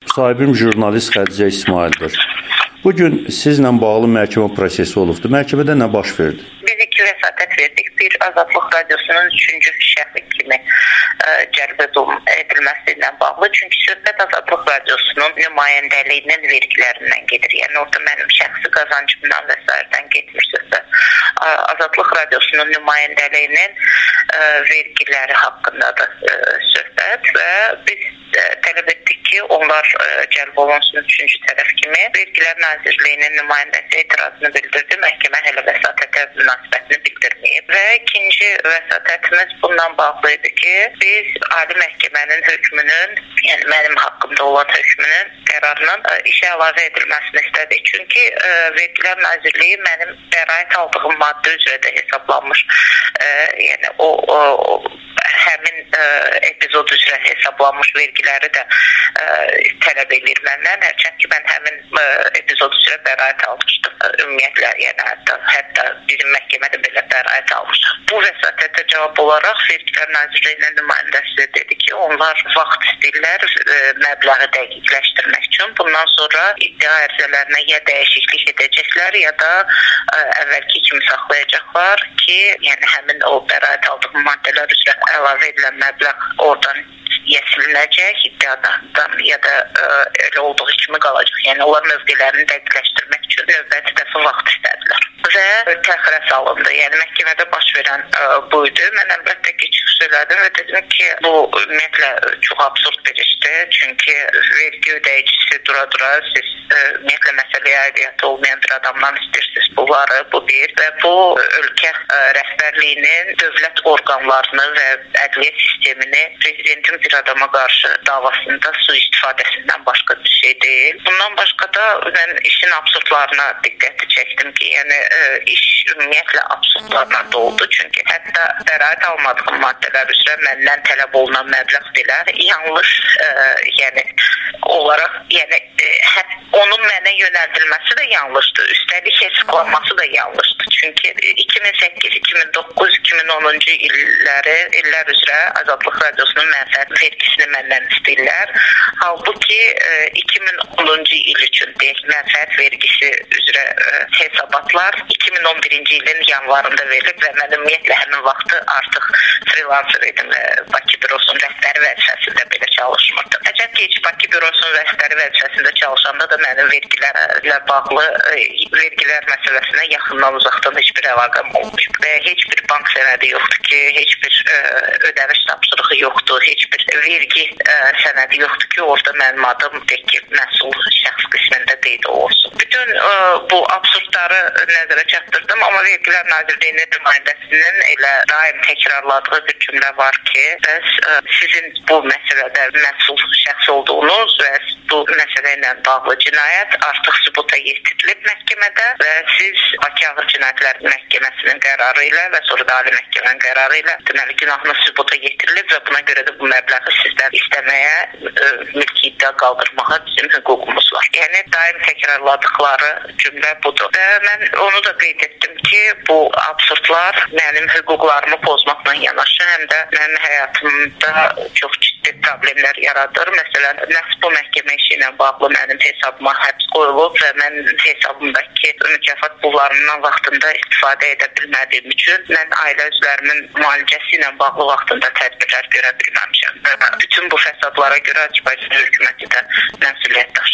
Sahibim jurnalist Xədicə İsmaildir. Bugün sizlə bağlı məhkəmə prosesi olubdur. Məhkəmədə nə baş verdi? Biz 2 vəsatət verdik. Bir, Azadlıq Radiosunun 3-cü şəxsi kimi cəlb edilməsi ilə bağlı. Çünki söhbət Azadlıq Radiosunun nümayəndəliyinin vergilərindən gedir. Yəni orada mənim şəxsi qazancımdan və s. getmir söhbət. Azadlıq Radiosunun nümayəndəliyinin vergiləri haqqındadır söhbət və biz tələb etdik ki, onlar cəlb olunsun 3-cü tərəf kimi. Vergilər Nazirliyinin nümayəndəsi etirazını bildirdi. Məhkəmə hələ vəsatətə münasibətini bildirməyib. Və ikinci vəsatətimiz bundan bağlı idi ki, biz Ali Məhkəmənin hökmünün, yəni mənim haqqımda olan hökmünün qərarının işə əlavə edilməsini istədik. Çünki Vergilər Nazirliyi mənim bəraət aldığım maddə üzrə də hesablanmış. Yəni həmin epizod üzrə hesablanmış vergiləri də tələb edir məndən. Hərçənd ki, mən həmin epizod üzrə bəraət almışdım. Ümumiyyətlə, yəni hətta bizim məhkəmədə belə bəraət almışdım. Bu vəsatətə cavab olaraq Vergilər Nazirliyinin nümayəndəsi dedi ki, onlar vaxt istəyirlər məbləği dəqiqləşdirmək üçün. Bundan sonra iddia ərizələrinə ya dəyişiklik edəcəklər, ya da əvvəlki kimi saxlayacaqlar ki, yəni həmin o bəraət aldığım maddələr üzrə əlavə edilən məbləğ oradan silinəcək, iddiadan ya da elə olduğu kimi qalacaq. Yəni onlar mövqelərini dəqiqləşdirmək üçün növbəti dəfə vaxt istədilər. Və təxirə salındı. Yəni məhkəmədə baş verən buydu. Mən əlbəttə ki, çıxış elədim və dedim ki, bu ümumiyyətlə çox absurd bir işdir. Çünki vergi ödəyicisi dura-dura siz ümumiyyətlə məsələyə aidiyyatı olmayan bir adamdan istəyirsiniz bunları, bu bir. Və bu ölkə rəhbərliyinin dövlət orqanlarını və ədliyyə sistemini prezidentin bir adama qarşı davasında sui-istifadəsindən başqa bir şey deyil. Bundan başqa da mən işin absurdlarına diqqəti çəkdim ki, yəni iş ümumiyyətlə absurdlarla doldu. Çünki hətta bəraət almadığım maddələr üzrə məndən tələb olunan məbləğ belə yanlış, yəni olaraq, yəni onun mənə yönəldilməsi də yanlışdır. Üstəlik hesablanması da yanlışdır. Çünki 2008, 2009, 2010-cu illər üzrə Azadlıq Radiosunun mənfəət vergisini məndən istəyirlər. Halbuki 2010-cu il üçün deyək, mənfəət vergisi üzrə hesabatlar 2011-ci ilin yanvarında verilib və mən ümumiyyətlə həmin vaxtı artıq freelancer idim və Bakı Bürosunun rəhbəri vəzifəsində belə çalışmırdım. Əcəb ki, Bakı Bürosunun rəhbəri vəzifəsində çalışanda da mənim vergilərlə bağlı vergilər məsələsinə yaxından uzaqdan heç bir əlaqəm olmayıb və heç bir bank sənədi yoxdur ki, heç bir ödəniş tapşırığı yoxdur, heç bir vergi sənədi yoxdur ki, orada mənim adım deyək ki, məsul şəxs qismində qeyd olunsun. Bütün bu absurdları nəzərə çatdırdım, amma Vergilər Nazirliyinin nümayəndəsinin elə daim təkrarladığı bir cümlə var ki, bəs sizin bu məsələdə məsul şəxs olduğunuz və bu məsələ ilə bağlı cinayət artıq sübuta yetirilib məhkəmədə və siz Bakı Ağır Cinayətlər Məhkəməsinin qərarı ilə və sonra da Ali Məhkəmənin qərarı ilə deməli günahınız sübuta yetirilib və buna görə də bu məbləği sizdən istəməyə, mülki iddia qaldırmağa bizim hüququmuz var. Yəni daim təkrarladıqları cümlə budur. Və mən onu da qeyd etdim ki, bu absurdlar mənim hüquqlarımı pozmaqla yanaşı, həm də mənim həyatımda çox ciddi problemlər yaradır. Məsələn, məhz bu məhkəmə işi ilə bağlı mənim hesabıma həbs qoyulub və mən hesabımdakı mükafat pullarından vaxtında istifadə edə bilmədiyim üçün mən ailə üzvlərimin müalicəsi ilə bağlı vaxtında tədbirlər görə bilməmişəm. Bütün bu fəsadlara görə Azərbaycan hökuməti də məsuliyyət daşıyır.